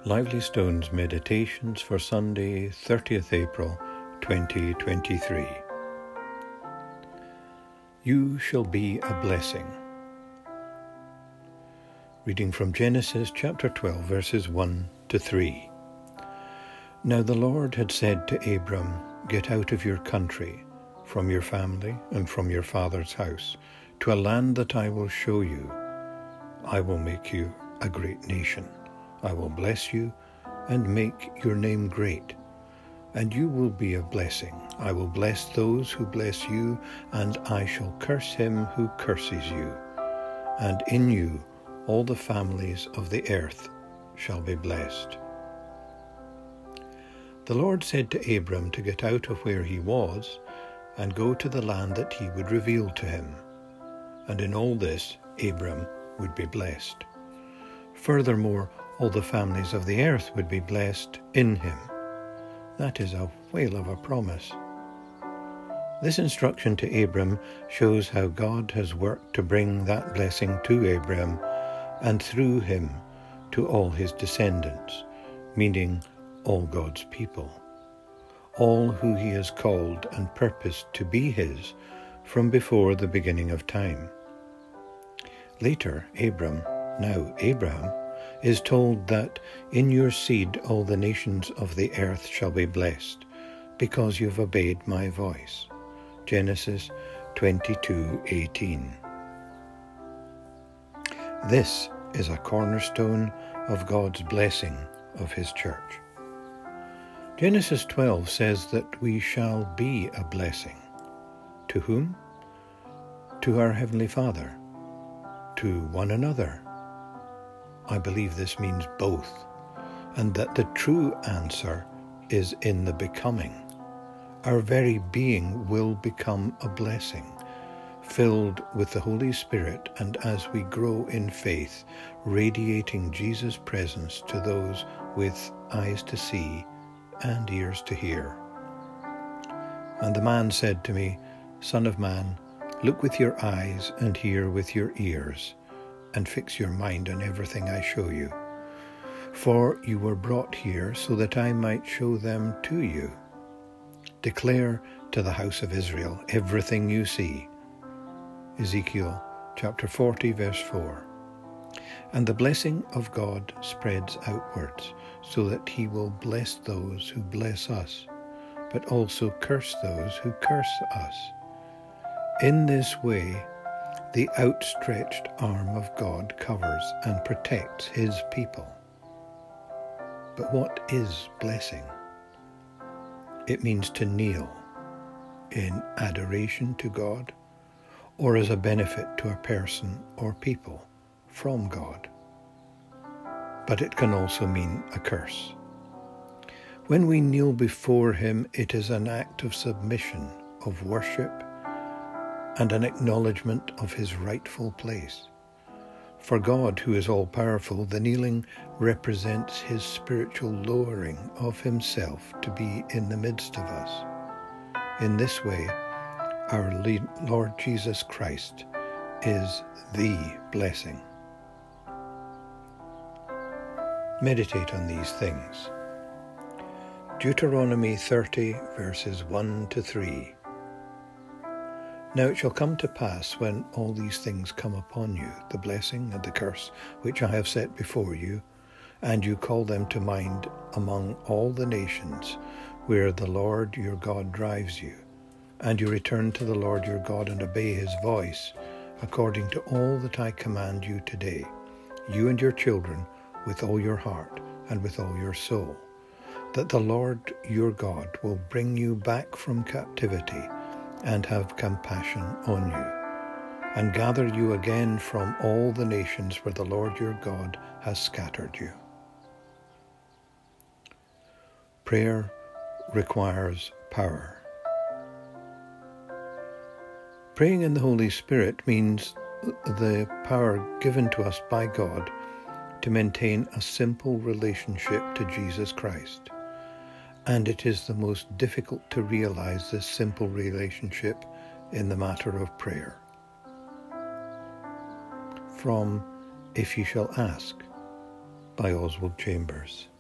Lively Stones Meditations for Sunday, 30th April 2023. You shall be a blessing. Reading from Genesis chapter 12, verses 1 to 3. Now the Lord had said to Abram, "Get out of your country, from your family and from your father's house, to a land that I will show you. I will make you a great nation. I will bless you and make your name great, and you will be a blessing. I will bless those who bless you, and I shall curse him who curses you. And in you all the families of the earth shall be blessed." The Lord said to Abram to get out of where he was and go to the land that he would reveal to him. And in all this Abram would be blessed. Furthermore, all the families of the earth would be blessed in him. That is a whale of a promise. This instruction to Abram shows how God has worked to bring that blessing to Abram and through him to all his descendants, meaning all God's people, all who he has called and purposed to be his from before the beginning of time. Later, Abram, now Abraham, is told that in your seed all the nations of the earth shall be blessed, because you've obeyed my voice. Genesis 22:18. This is a cornerstone of God's blessing of his church. Genesis 12 says that we shall be a blessing. To whom? To our Heavenly Father. To one another. I believe this means both, and that the true answer is in the becoming. Our very being will become a blessing, filled with the Holy Spirit, and as we grow in faith, radiating Jesus' presence to those with eyes to see and ears to hear. And the man said to me, "Son of man, look with your eyes and hear with your ears, and fix your mind on everything I show you. For you were brought here so that I might show them to you. Declare to the house of Israel everything you see." Ezekiel chapter 40, verse 4. And the blessing of God spreads outwards, so that he will bless those who bless us, but also curse those who curse us. In this way, the outstretched arm of God covers and protects his people. But what is blessing? It means to kneel in adoration to God, or as a benefit to a person or people from God. But it can also mean a curse. When we kneel before him, it is an act of submission, of worship, and an acknowledgement of his rightful place. For God, who is all-powerful, the kneeling represents his spiritual lowering of himself to be in the midst of us. In this way, our Lord Jesus Christ is the blessing. Meditate on these things. Deuteronomy 30, verses 1 to 3. Now it shall come to pass, when all these things come upon you, the blessing and the curse which I have set before you, and you call them to mind among all the nations where the Lord your God drives you, and you return to the Lord your God and obey his voice, according to all that I command you today, you and your children, with all your heart and with all your soul, that the Lord your God will bring you back from captivity and have compassion on you, and gather you again from all the nations where the Lord your God has scattered you. Prayer requires power. Praying in the Holy Spirit means the power given to us by God to maintain a simple relationship to Jesus Christ. And it is the most difficult to realize this simple relationship in the matter of prayer. From If You Shall Ask by Oswald Chambers.